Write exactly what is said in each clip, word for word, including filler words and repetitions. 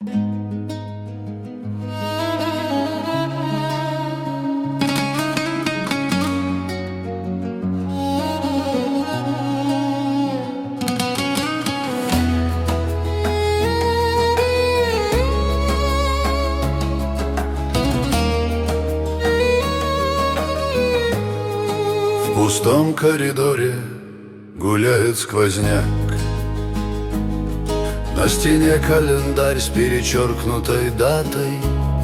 В пустом коридоре гуляет сквозняк. На стене календарь с перечеркнутой датой.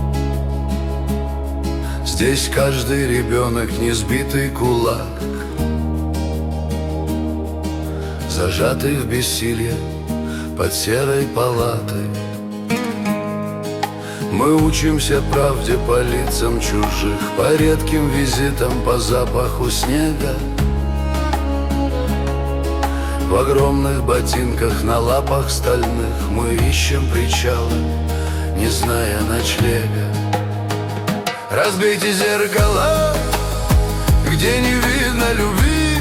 Здесь каждый ребенок несбитый кулак, зажатый в бессилье под серой палатой. Мы учимся правде по лицам чужих, по редким визитам, по запаху снега. В огромных ботинках, на лапах стальных мы ищем причалы, не зная ночлега. Разбейте зеркала, где не видно любви.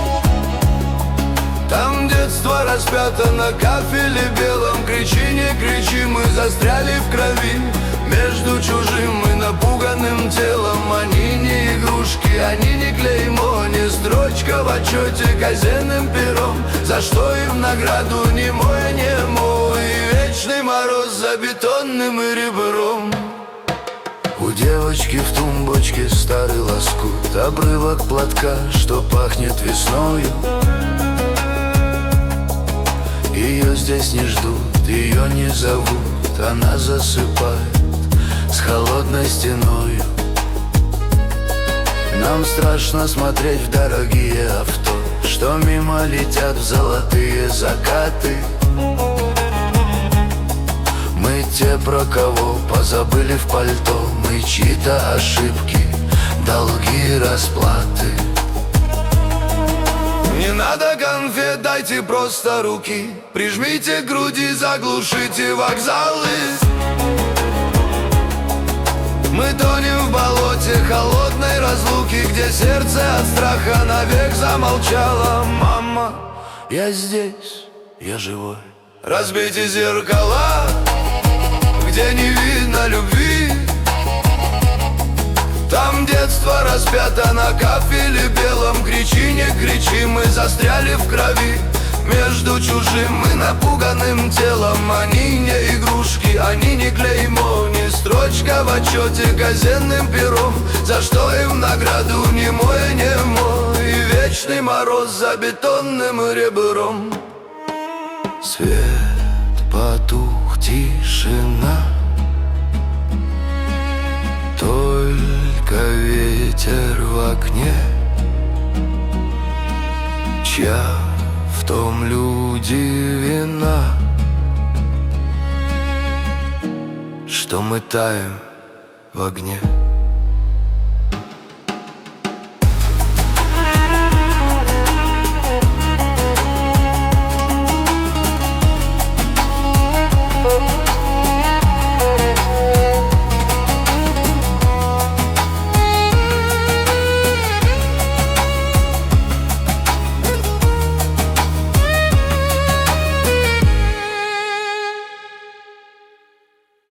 Там детство распято на кафеле белом. Кричи, не кричи, мы застряли в крови. Между чужим и напуганным телом. Они не игрушки, они не клеймо, не строчка в отчете казенным пером. За что им награду ни мой, ни мой. Вечный мороз за бетонным ребром. У девочки в тумбочке старый лоскут, обрывок платка, что пахнет весною. Ее здесь не ждут, ее не зовут, она засыпает с холодной стеною. Нам страшно смотреть в дорогие авто, что мимо летят в золотые закаты. Мы те, про кого позабыли в пальто. Мы чьи-то ошибки, долги, расплаты. Не надо конфет, дайте просто руки. Прижмите к груди, заглушите вокзалы. Мы тонем в болоте холодной разлуки, где сердце от страха навек замолчало. Мама, я здесь, я живой. Разбейте зеркала, где не видно любви. Там детство распято на кафеле белом. Кричи, не кричи, мы застряли в крови. Между чужим и напуганным телом. Они не игрушки, они не клеймо, не строчка в отчете казенным пером. За что им награду ни мой, ни мой. И вечный мороз за бетонным ребром. Свет потух, тишина, только ветер в окне. Чья в том люди вина, что мы таем в огне.